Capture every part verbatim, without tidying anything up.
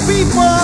people.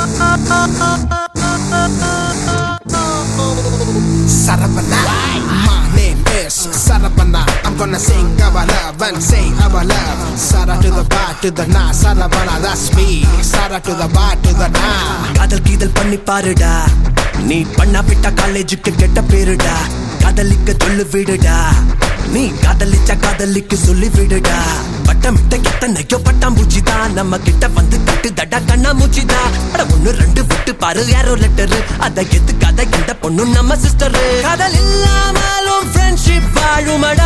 Saravana, my name is Saravana. I'm gonna sing our love and sing our love. Sara to the bar to the na, Saravana, that's me. Sara to the bar to the na. காதல் கீதல் பண்ணி பாருடா, நீ பண்ணா விட்டா காலேஜுக்கு கெட்ட பேருடா. காதலிக்க சொல்லு விடுடா, நீ காதலிச்சா காதலிக்கு சொல்லி விடுடா. பட்டமிட்ட எத்தனையோ பட்டாம்பூச்சிதான் நம்ம கிட்ட வந்து தட்டு தடா கண்ணா மூச்சிதான். அட ஒண்ணு ரெண்டு விட்டு பாரு யாரோ லெட்டரு, அத எதுக்காத இந்த பொண்ணு நம்ம சிஸ்டரு. காதல் இல்லாமலும் ஃப்ரெண்ட்ஷிப் வாழுமடா,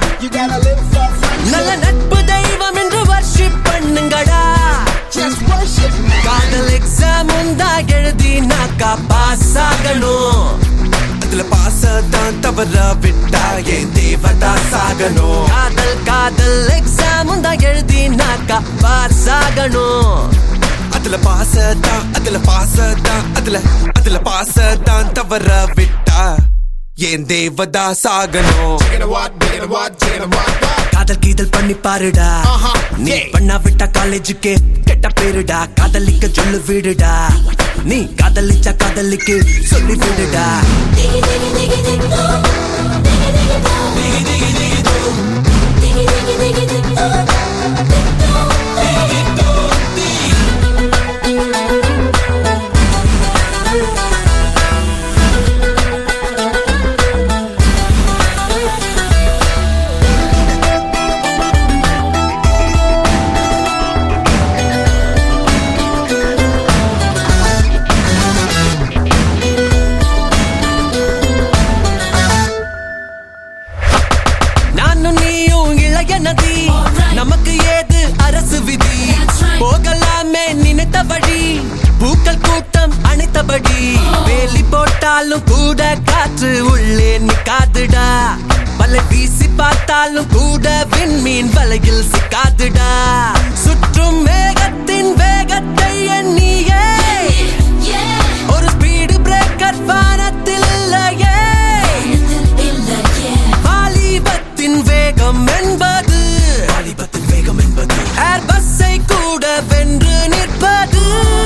நல்ல நட்பு தெய்வம் என்று வர்ஷிப் பண்ணுங்கடா. காதல் எக்ஸாம் உண்டா எழுதினாக்கா பாஸ் ஆகணும், அதுல பாஸ் தான் தவற விட்டா ஏன் தேவதாஸ் ஆகணும். காதல் காதல் எக்ஸாம் உண்டா எழுதினாக்கா பாஸ் ஆகணும், அதுல பாஸ் தான் அதுல பாஸ் தான் அதுல அதுல பாஸ் தான் தவற விட்டா ஏன் தேவதாஸ் ஆகணும். காதல் கீதல் பண்ணி பாருடா, நீ பண்ணா விட்டா காலேஜுக்கு கெட்ட பேருடா. காதலிக்க சொல்லு விடுடா, நீ காதலிச்சா காதலிக்கு சொல்லி விடுடா. நமக்கு ஏது அரசு விதி, போகலாமே நினைத்த வழி. பூக்கள் கூட்டம் அணைத்தபடி, வேலி போட்டாலும் கூட காற்று உள்ளே நிக்காதுடா. வலை வீசி பார்த்தாலும் கூட விண்மீன் வலையில் சிக்காதுடா. சுற்றும் மேகத்தின் வேகத்தை எண்ணியே ஒரு ஸ்பீடு பிரேக்கர் வானத்தில் இல்லையே. வாலிபத்தின் வேகம் என்பது ஏர் பஸ்ஸை கூட வென்று நிற்பது.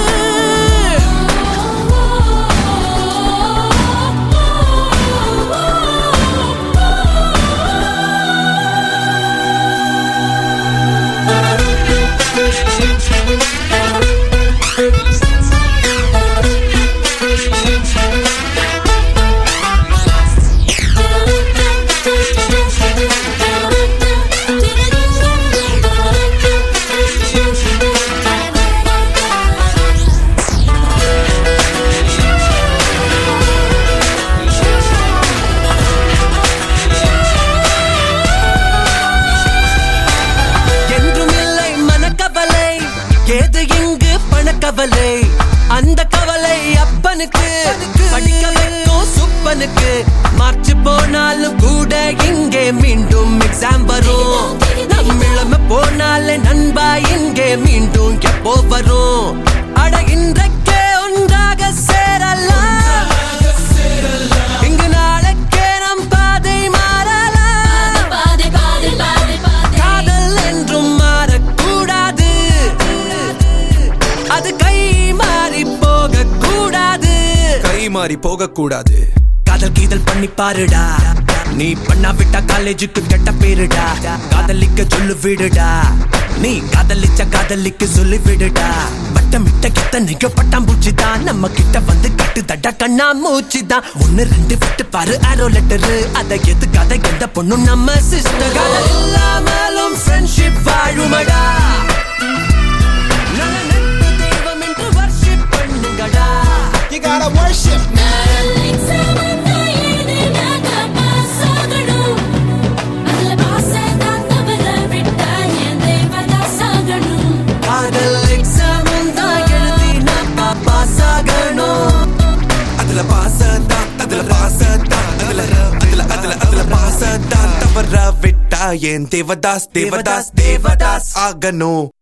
ஏது இங்கு பணக்கவலை, அந்த கவலை அப்பனுக்கு, படிக்க வைக்கும் சுப்பனுக்கு. மார்ச் போனாலும் கூட இங்கே மீண்டும் எக்ஸாம் வரும். நம்மிழமை போனாலே நண்பா இங்கே மீண்டும் எப்போ வரும். அட இன்றைக்கே ஒன்றாக சேரலாம், இங்கு நாளைக்கே நம் பாதை மாறலாம். காதல் என்றும் மாறக்கூடாது, அது கை மாறி போக கூடாது, கை மாறி போக கூடாது. காதல் கீதல் பண்ணி பாருடா, நீ பண்ணா விட்டா காலேஜுக்கு கெட்ட பேருடா. காதலிக்க சொல்லு விடுடா, நீ காதலிச்சா காதலிக்கு சொல்லி விடுடா. பட்டமிட்ட எத்தனையோ பட்டாம்பூச்சிதான் நம்ம கிட்ட வந்து கட்டு தட்டா கண்ணா மூச்சிதான். ஒன்னு ரெண்டு விட்டு பாரு ஆரோ லெட்டரு, அத எதுக்காத எந்த பொண்ணு நம்ம சிஸ்டர். காதல் இல்லாமலும் ஃப்ரெண்ட்ஷிப் வாழுமடா, you gotta worship now. காதல் எக்ஸாம் உண்டா எழுதினாக்கா பாஸ் ஆகணும், அதுல பாஸ் தான் அதுல பாஸ் தான் அதுல அதுல அதுல அதுல பாஸ் தான் தவற விட்டா ஏன் தேவதாஸ் தேவதாஸ் தேவதாஸ் ஆகணும்.